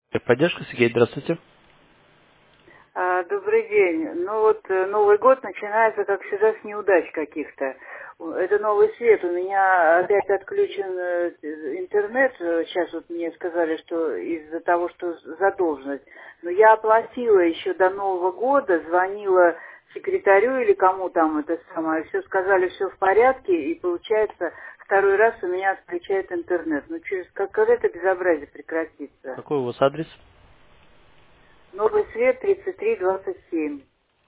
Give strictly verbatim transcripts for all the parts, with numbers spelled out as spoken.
Поддержка, Сергей, здравствуйте. А, Добрый день. Ну вот э, Новый год начинается, как всегда, с неудач каких-то. У- Это новый свет. У меня опять отключен э, интернет. Э, Сейчас вот мне сказали, что из-за того, что задолженность. Но я оплатила еще до Нового года, звонила секретарю или кому там это самое. Все сказали, все в порядке. И получается, второй раз у меня отключает интернет. Ну через как когда это безобразие прекратится? Какой у вас адрес? Новый свет тридцать три двадцать семь.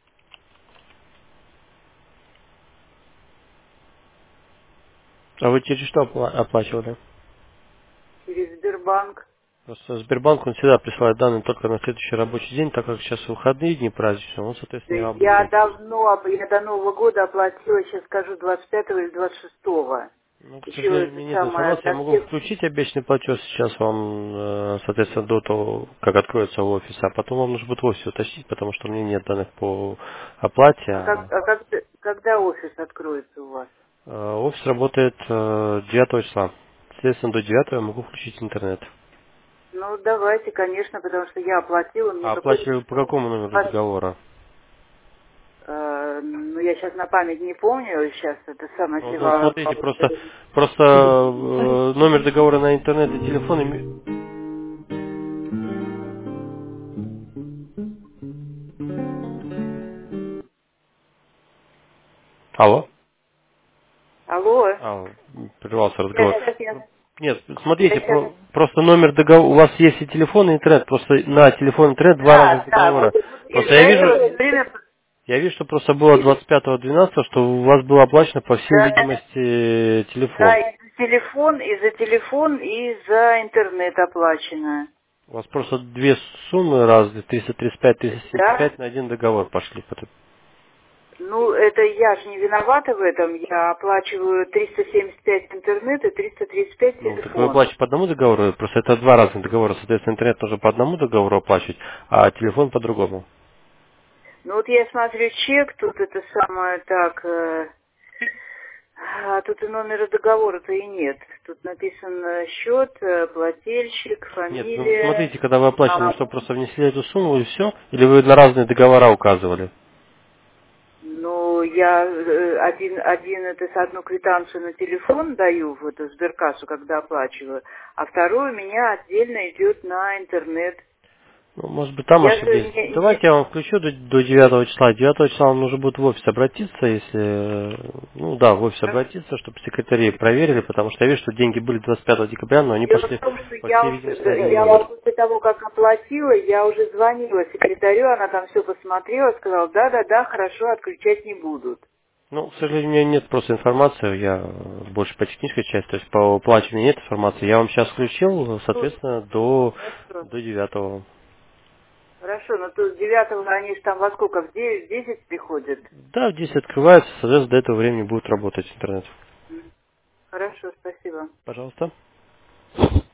А вы через что опла- оплачивали? Через Сбербанк. Просто Сбербанк, он всегда присылает данные только на следующий рабочий день, так как сейчас выходные дни праздничные, он, Да соответственно, не Я работает. давно, оп- я до Нового года оплатила, сейчас скажу, двадцать пятого или двадцать шестого. Ну, к Еще сожалению, у это меня нет самое, информации. Я до могу всех. включить обещанный платеж сейчас вам, э, соответственно, до того, как откроется офис, а потом вам нужно будет в офисе уточнить, потому что у меня нет данных по оплате, А, как, а а как, когда офис откроется у вас? э, офис работает э, девятого числа. Соответственно, до девятого я могу включить интернет. Ну, давайте, конечно, потому что я оплатила, мне А какой-то... оплачивали по какому номеру договора? э, ну, я сейчас на память не помню, сейчас это самое, Вот, если вот вам... смотрите, просто, просто э, номер договора на интернет и телефон. име- Алло. Алло, А, прервался я разговор. сейчас, я, Нет, я смотрите, сейчас... про- просто номер договора, у вас есть и телефон, и интернет, просто на телефон и интернет два разных Да, да, договора. вот, вот Просто из-за я этого вижу, все время... я вижу, что просто было двадцать пятого двенадцатого, что у вас было оплачено, по всей Да, видимости, да, телефон. и за телефон, и за телефон, и за интернет оплачено. У вас просто две суммы разные, триста тридцать пять, триста семьдесят Да? пять на один договор пошли. Ну, это я же не виновата в этом. Я оплачиваю триста семьдесят пять интернет и триста тридцать пять Ну, так вы телефон. оплачиваете по одному договору, просто это два разных договора, соответственно, интернет нужно по одному договору оплачивать, а телефон по другому. Ну, вот я смотрю чек, тут это самое так... э, а тут и номера договора-то и нет. Тут написан э, счет, э, плательщик, Нет, ну фамилия. смотрите, когда вы оплачивали, вы А, что, просто внесли эту сумму и все? Или вы на разные договора указывали? ну, я э, один, один это с одну квитанцию на телефон даю в эту сберкассу, когда оплачиваю, а второй у меня отдельно идет на интернет. Ну, может быть, там Я же ошиблись. не, не- Давайте я вам включу до, до девятого числа. девятого числа вам нужно будет в офис обратиться, если... э, Ну да, в офис обратиться, чтобы секретари проверили, потому что я вижу, что деньги были двадцать пятого декабря, но они Дело в пошли, том, что по я всей уже, видимости, на да, один я номер. после того, как оплатила, я уже звонила секретарю, она там все посмотрела, сказала, да-да-да, хорошо, отключать не будут. Ну, к сожалению, у меня нет просто информации, я больше по технической части, то есть по плачу у меня нет информации. Я вам сейчас включил, Ну, соответственно, до, хорошо. до девятого. Хорошо, но тут девятого они же там во сколько, в девять, десять приходят? Да, в десять открывается, соответственно, до этого времени будет работать интернет. М. Хорошо, спасибо. Пожалуйста.